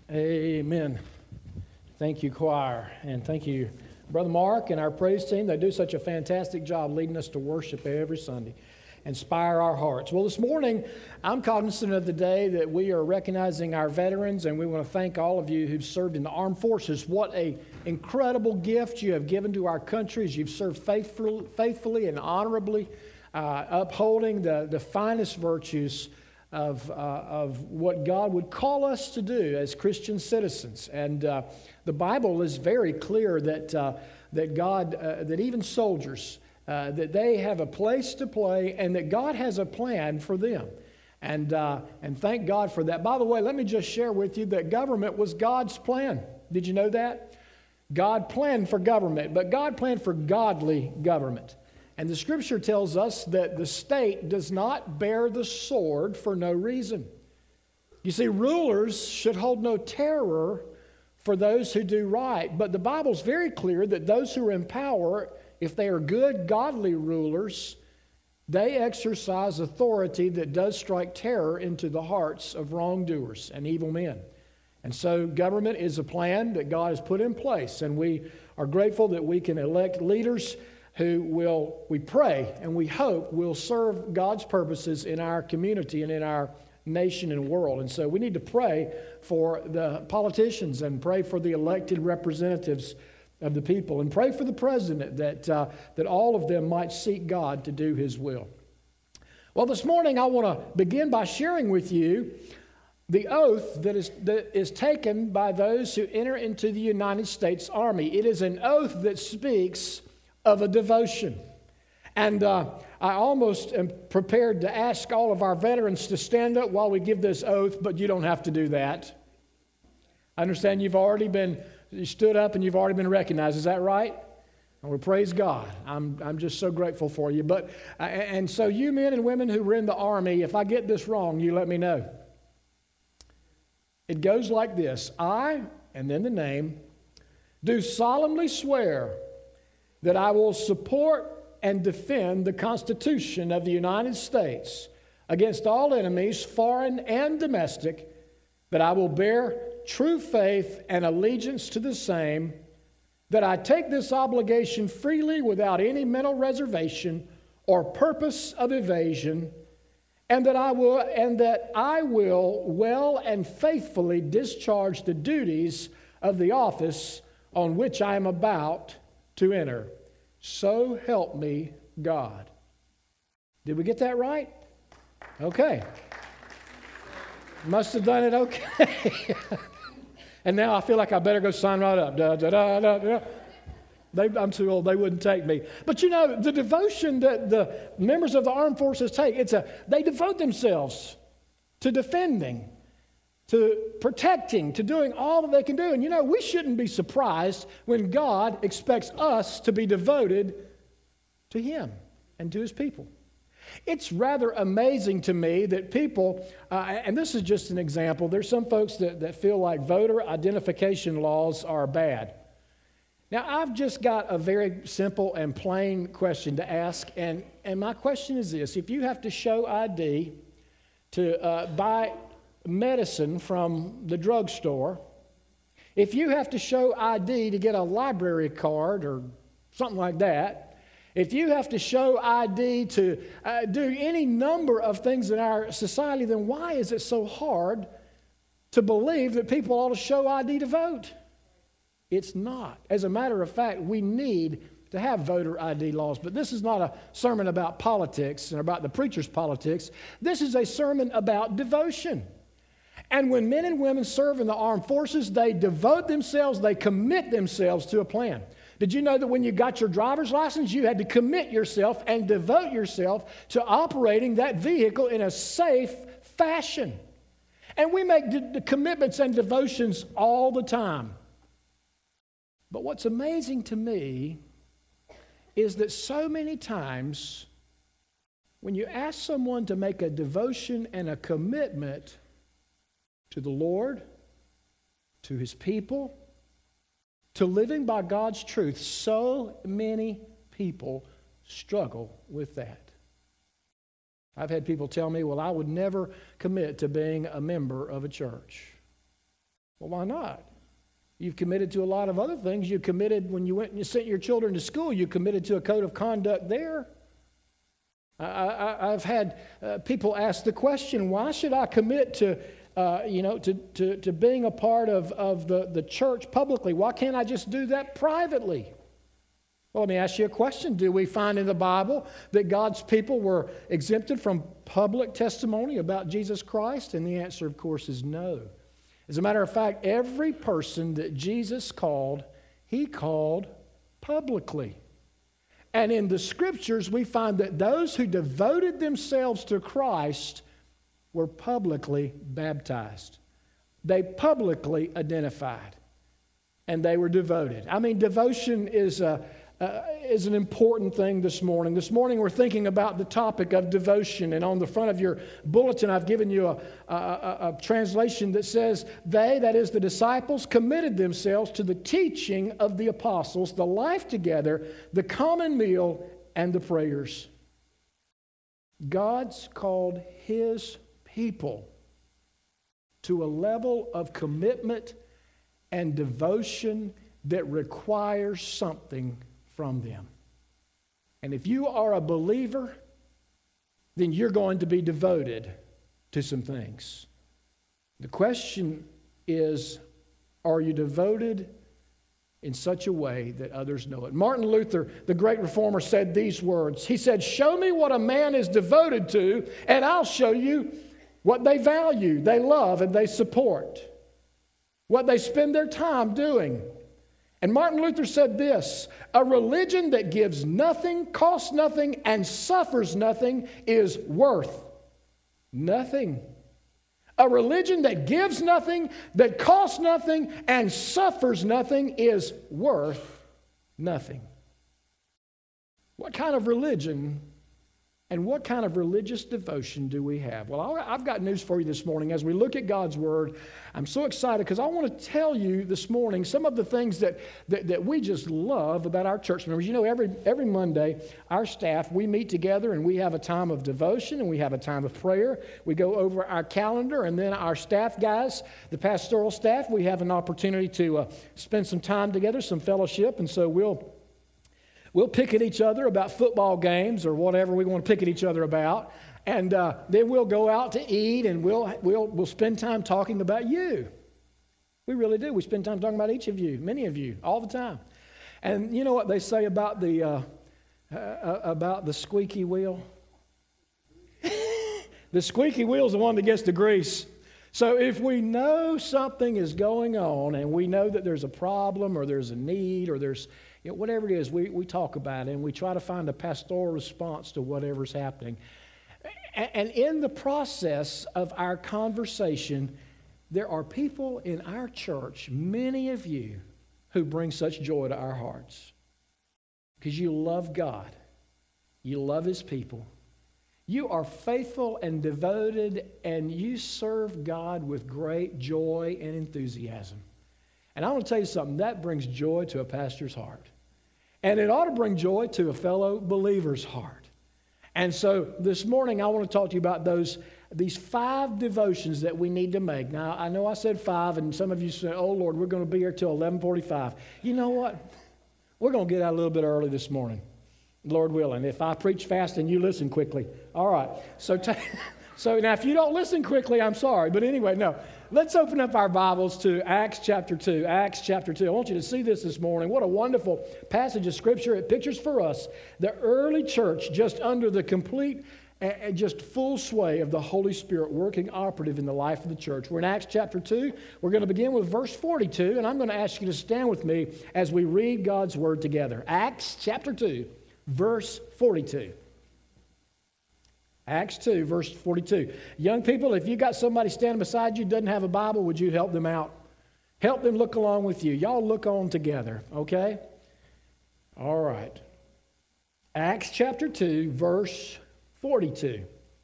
Amen. Thank you, choir, and thank you, Brother Mark and our praise team. They do such a fantastic job leading us to worship every Sunday. Inspire our hearts. Well, this morning, I'm cognizant of the day that we are recognizing our veterans, and we want to thank all of you who've served in the armed forces. What an incredible gift you have given to our country as you've served faithfully and honorably, upholding the finest virtues of what God would call us to do as Christian citizens. And the Bible is very clear that God, that even soldiers, that they have a place to play and that God has a plan for them. And thank God for that. By the way, let me just share with you that government was God's plan. Did you know that? God planned for government, but God planned for godly government. And the Scripture tells us that the state does not bear the sword for no reason. You see, rulers should hold no terror for those who do right. But the Bible's very clear that those who are in power, if they are good, godly rulers, they exercise authority that does strike terror into the hearts of wrongdoers and evil men. And so government is a plan that God has put in place. And we are grateful that we can elect leaders who will, we pray and we hope, will serve God's purposes in our community and in our nation and world. And so we need to pray for the politicians and pray for the elected representatives of the people and pray for the president that all of them might seek God to do His will. Well, this morning I want to begin by sharing with you the oath that is taken by those who enter into the United States Army. It is an oath that speaks of a devotion. And I almost am prepared to ask all of our veterans to stand up while we give this oath, but you don't have to do that. I understand you stood up and you've already been recognized. Is that right? And we praise God. I'm just so grateful for you. And so you men and women who were in the Army, if I get this wrong, you let me know. It goes like this. I, and then the name, do solemnly swear that I will support and defend the Constitution of the United States against all enemies, foreign and domestic, that I will bear true faith and allegiance to the same, that I take this obligation freely without any mental reservation or purpose of evasion, and that I will well and faithfully discharge the duties of the office on which I am about to enter. So help me God. Did we get that right? Okay. Must have done it okay. And now I feel like I better go sign right up. Da, da, da, da, da. I'm too old, they wouldn't take me. But you know, the devotion that the members of the armed forces take, they devote themselves to defending, to protecting, to doing all that they can do. And you know, we shouldn't be surprised when God expects us to be devoted to Him and to His people. It's rather amazing to me that people, and this is just an example, there's some folks that feel like voter identification laws are bad. Now, I've just got a very simple and plain question to ask, and my question is this. If you have to show ID to buy medicine from the drugstore, if you have to show ID to get a library card or something like that, if you have to show ID to do any number of things in our society, then why is it so hard to believe that people ought to show ID to vote? It's not. As a matter of fact, we need to have voter ID laws. But this is not a sermon about politics and about the preacher's politics. This is a sermon about devotion. And when men and women serve in the armed forces, they devote themselves, they commit themselves to a plan. Did you know that when you got your driver's license, you had to commit yourself and devote yourself to operating that vehicle in a safe fashion? And we make the commitments and devotions all the time. But what's amazing to me is that so many times when you ask someone to make a devotion and a commitment to the Lord, to His people, to living by God's truth, so many people struggle with that. I've had people tell me, well, I would never commit to being a member of a church. Well, why not? You've committed to a lot of other things. You committed when you went and you sent your children to school. You committed to a code of conduct there. I've had people ask the question, why should I commit to being a part of the church publicly? Why can't I just do that privately? Well, let me ask you a question. Do we find in the Bible that God's people were exempted from public testimony about Jesus Christ? And the answer, of course, is no. As a matter of fact, every person that Jesus called, he called publicly. And in the Scriptures, we find that those who devoted themselves to Christ were publicly baptized. They publicly identified, and they were devoted. I mean, devotion is an important thing this morning. This morning we're thinking about the topic of devotion, and on the front of your bulletin I've given you a translation that says, they, that is the disciples, committed themselves to the teaching of the apostles, the life together, the common meal, and the prayers. God's called His people to a level of commitment and devotion that requires something from them. And if you are a believer, then you're going to be devoted to some things. The question is, are you devoted in such a way that others know it? Martin Luther, the great reformer, said these words. He said, "Show me what a man is devoted to, and I'll show you what they value, they love, and they support, what they spend their time doing." And Martin Luther said this, "A religion that gives nothing, costs nothing, and suffers nothing is worth nothing." A religion that gives nothing, that costs nothing, and suffers nothing is worth nothing. What kind of religion and what kind of religious devotion do we have? Well, I've got news for you this morning. As we look at God's Word, I'm so excited because I want to tell you this morning some of the things that we just love about our church members. You know, every Monday, our staff, we meet together and we have a time of devotion and we have a time of prayer. We go over our calendar, and then our staff guys, the pastoral staff, we have an opportunity to spend some time together, some fellowship, and so We'll pick at each other about football games or whatever we want to pick at each other about, and then we'll go out to eat, and we'll spend time talking about you. We really do. We spend time talking about each of you, many of you, all the time. And you know what they say about the squeaky wheel? The squeaky wheel is the one that gets the grease. So if we know something is going on, and we know that there's a problem or there's a need or there's whatever it is, we talk about it, and we try to find a pastoral response to whatever's happening. And in the process of our conversation, there are people in our church, many of you, who bring such joy to our hearts. Because you love God. You love His people. You are faithful and devoted, and you serve God with great joy and enthusiasm. And I want to tell you something, that brings joy to a pastor's heart. And it ought to bring joy to a fellow believer's heart. And so this morning I want to talk to you about these 5 devotions that we need to make. Now, I know I said 5, and some of you said, "Oh, Lord, we're going to be here till 11:45. You know what? We're going to get out a little bit early this morning, Lord willing, if I preach fast and you listen quickly. All right. So now if you don't listen quickly, I'm sorry. But anyway, no. Let's open up our Bibles to Acts chapter 2. Acts chapter 2. I want you to see this morning. What a wonderful passage of Scripture. It pictures for us the early church just under the complete and just full sway of the Holy Spirit working operative in the life of the church. We're in Acts chapter 2. We're going to begin with verse 42, and I'm going to ask you to stand with me as we read God's Word together. Acts chapter 2, verse 42. Acts 2, verse 42. Young people, if you got somebody standing beside you who doesn't have a Bible, would you help them out? Help them look along with you. Y'all look on together, okay? All right. Acts chapter 2, verse 42.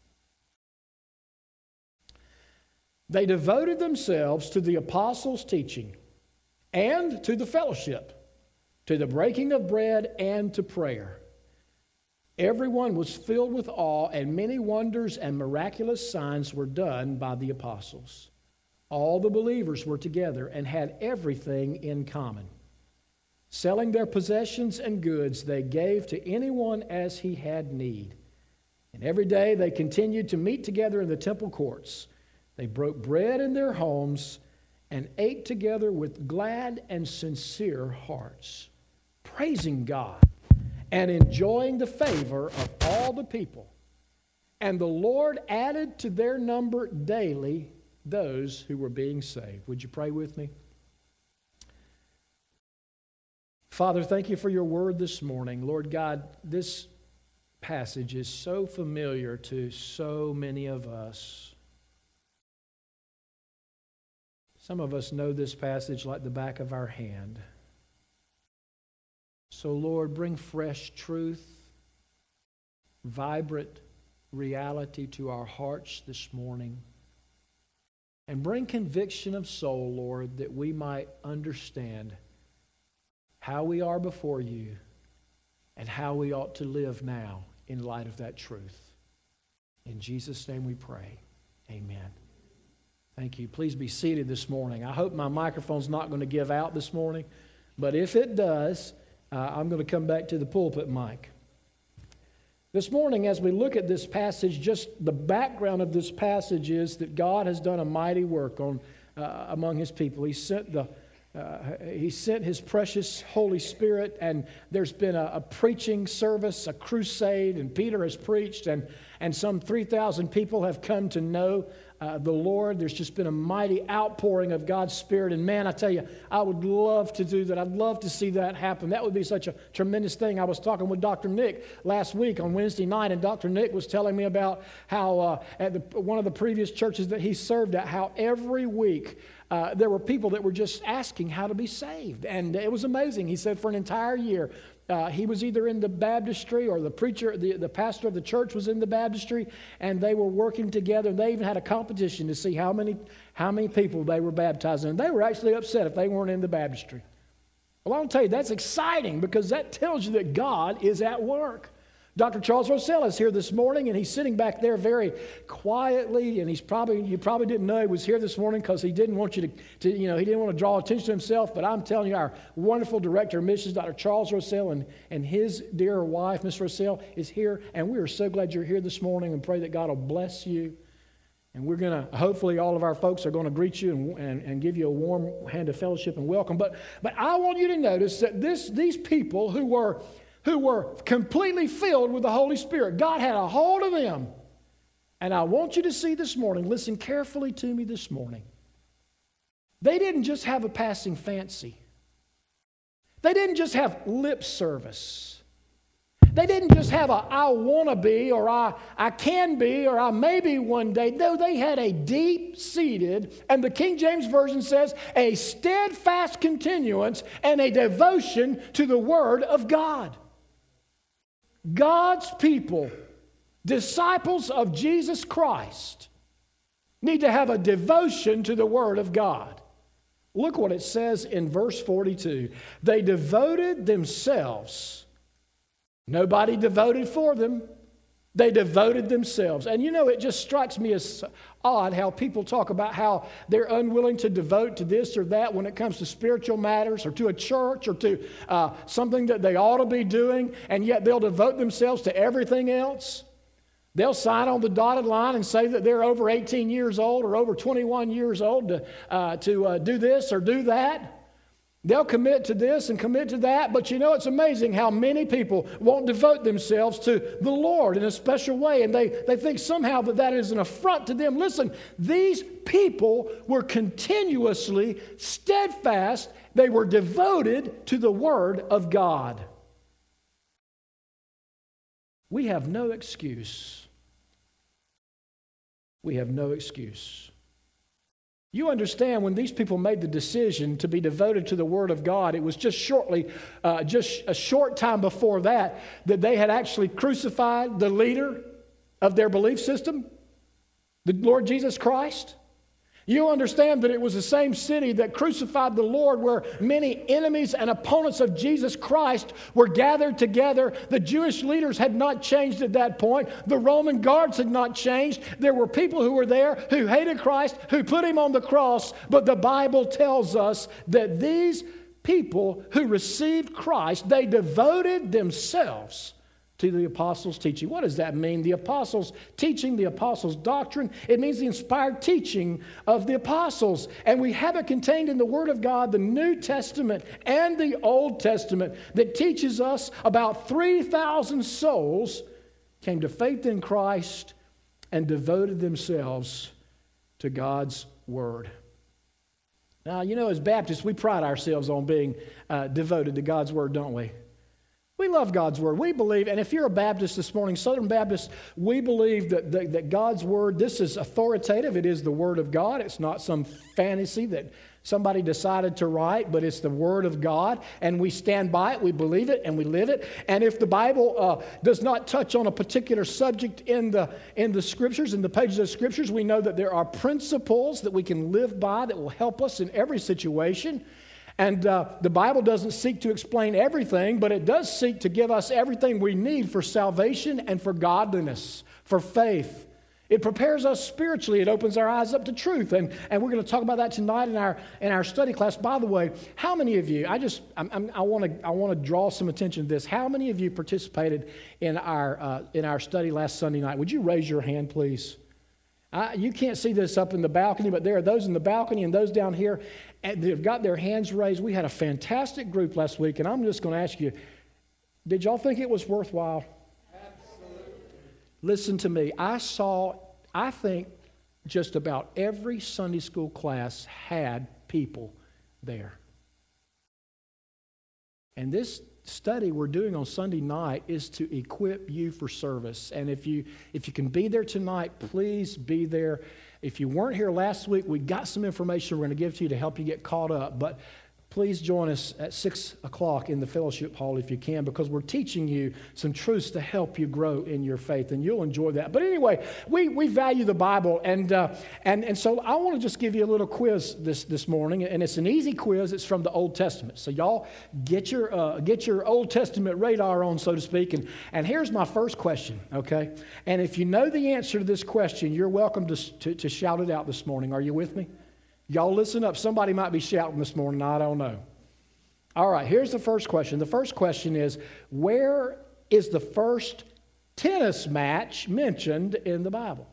They devoted themselves to the apostles' teaching and to the fellowship, to the breaking of bread and to prayer. Everyone was filled with awe, and many wonders and miraculous signs were done by the apostles. all the believers were together and had everything in common. Selling their possessions and goods, they gave to anyone as he had need. And every day they continued to meet together in the temple courts. They broke bread in their homes and ate together with glad and sincere hearts, praising God and enjoying the favor of all the people. And the Lord added to their number daily those who were being saved. Would you pray with me? Father, thank you for your word this morning. Lord God, this passage is so familiar to so many of us. Some of us know this passage like the back of our hand. So, Lord, bring fresh truth, vibrant reality to our hearts this morning. And bring conviction of soul, Lord, that we might understand how we are before you and how we ought to live now in light of that truth. In Jesus' name we pray. Amen. Thank you. Please be seated this morning. I hope my microphone's not going to give out this morning, but if it does, I'm going to come back to the pulpit mic. This morning, as we look at this passage, just the background of this passage is that God has done a mighty work among His people. He sent His precious Holy Spirit, and there's been a preaching service, a crusade, and Peter has preached, and some 3,000 people have come to know the Lord. There's just been a mighty outpouring of God's Spirit, and man, I tell you, I would love to do that. I'd love to see that happen. That would be such a tremendous thing. I was talking with Dr. Nick last week on Wednesday night, and Dr. Nick was telling me about how at one of the previous churches that he served at, how every week there were people that were just asking how to be saved. And it was amazing. He said for an entire year, he was either in the baptistry or the preacher, the pastor of the church was in the baptistry, and they were working together. They even had a competition to see how many people they were baptizing. And they were actually upset if they weren't in the baptistry. Well, I'll tell you, that's exciting because that tells you that God is at work. Dr. Charles Rossell is here this morning, and he's sitting back there very quietly, and you probably didn't know he was here this morning because he didn't want you to he didn't want to draw attention to himself, but I'm telling you, our wonderful director of missions, Dr. Charles Rossell, and his dear wife, Miss Rossell, is here, and we are so glad you're here this morning and pray that God will bless you. And we're going to, hopefully all of our folks are going to greet you and give you a warm hand of fellowship and welcome. But I want you to notice that these people who were completely filled with the Holy Spirit, God had a hold of them. And I want you to see this morning, listen carefully to me this morning. They didn't just have a passing fancy. They didn't just have lip service. They didn't just have a I want to be or I can be or I may be one day. No, they had a deep-seated, and the King James Version says, a steadfast continuance and a devotion to the Word of God. God's people, disciples of Jesus Christ, need to have a devotion to the Word of God. Look what it says in verse 42. They devoted themselves. Nobody devoted for them. They devoted themselves. And it just strikes me as odd how people talk about how they're unwilling to devote to this or that when it comes to spiritual matters or to a church or to something that they ought to be doing, and yet they'll devote themselves to everything else. They'll sign on the dotted line and say that they're over 18 years old or over 21 years old to do this or do that. They'll commit to this and commit to that, but it's amazing how many people won't devote themselves to the Lord in a special way, and they think somehow that is an affront to them. Listen, these people were continuously steadfast. They were devoted to the Word of God. We have no excuse. We have no excuse. You understand when these people made the decision to be devoted to the Word of God, it was just a short time before that they had actually crucified the leader of their belief system, the Lord Jesus Christ. You understand that it was the same city that crucified the Lord, where many enemies and opponents of Jesus Christ were gathered together. The Jewish leaders had not changed at that point. The Roman guards had not changed. There were people who were there who hated Christ, who put him on the cross. But the Bible tells us that these people who received Christ, they devoted themselves to the apostles' teaching. What does that mean? The apostles' teaching, the apostles' doctrine. It means the inspired teaching of the apostles. And we have it contained in the Word of God, the New Testament and the Old Testament, that teaches us about 3,000 souls came to faith in Christ and devoted themselves to God's Word. Now, you know, as Baptists, we pride ourselves on being devoted to God's Word, don't we? We love God's Word. We believe, and if you're a Baptist this morning, Southern Baptist, we believe that God's Word, this is authoritative. It is the Word of God. It's not some fantasy that somebody decided to write, but it's the Word of God, and we stand by it, we believe it, and we live it. And if the Bible does not touch on a particular subject in the Scriptures, in the pages of Scriptures, we know that there are principles that we can live by that will help us in every situation. And the Bible doesn't seek to explain everything, but it does seek to give us everything we need for salvation and for godliness, for faith. It prepares us spiritually. It opens our eyes up to truth. And we're going to talk about that tonight in our study class. By the way, how many of you, I want to draw some attention to this. How many of you participated in our study last Sunday night? Would you raise your hand, please? You can't see this up in the balcony, but there are those in the balcony and those down here that have got their hands raised. We had a fantastic group last week, and I'm just going to ask you, did y'all think it was worthwhile? Absolutely. Listen to me. I think just about every Sunday school class had people there. And this study we're doing on Sunday night is to equip you for service. And if you can be there tonight, please be there. If you weren't here last week, we got some information we're going to give to you to help you get caught up. But please join us at 6 o'clock in the fellowship hall if you can, because we're teaching you some truths to help you grow in your faith, and you'll enjoy that. But anyway, we value the Bible, and so I want to just give you a little quiz this morning, and it's an easy quiz. It's from the Old Testament, so y'all get your Old Testament radar on, so to speak. And here's my first question, okay? And if you know the answer to this question, you're welcome to shout it out this morning. Are you with me? Y'all listen up. Somebody might be shouting this morning. I don't know. All right, here's the first question. The first question is, where is the first tennis match mentioned in the Bible?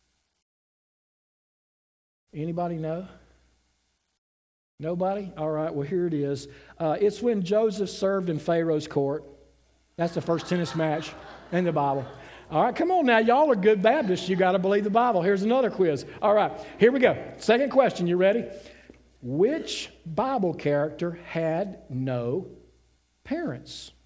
Anybody know? Nobody? All right, well, here it is. It's when Joseph served in Pharaoh's court. That's the first tennis match in the Bible. All right, come on now. Y'all are good Baptists. You got to believe the Bible. Here's another quiz. All right, here we go. Second question. You ready? Which Bible character had no parents?